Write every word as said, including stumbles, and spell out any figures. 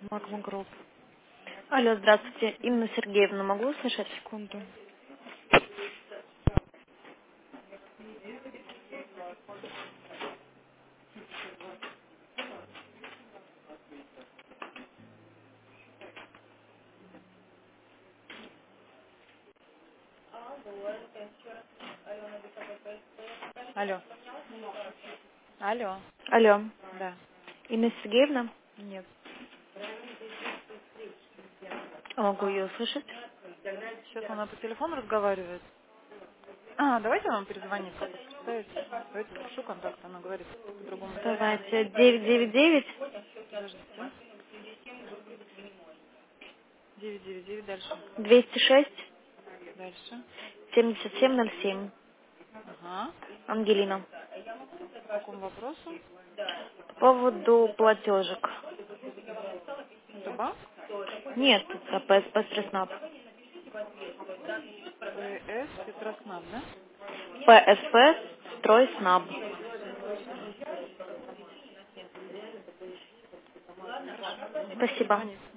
Магма Групп. Алло, здравствуйте. Инна Сергеевна, могу услышать? Секунду. Алло. Алло. Алло. Да. Инна Сергеевна? Нет. Могу ее услышать? Сейчас она по телефону разговаривает. А, давайте вам перезвонит, как вас представить. Давайте спрошу контакт, она говорит по другому телефону. Давайте. девять девять девять Подождите. девять девять девять дальше. двести шесть Дальше. семьдесят семь ноль семь. Ага. Ангелина. По какому вопросу? По поводу платежек. Это банк? Нет, это ПСП Стресснаб. ПС Петроснаб, да? ПСП Стройснаб. Хорошо. Угу. Спасибо. Звонит.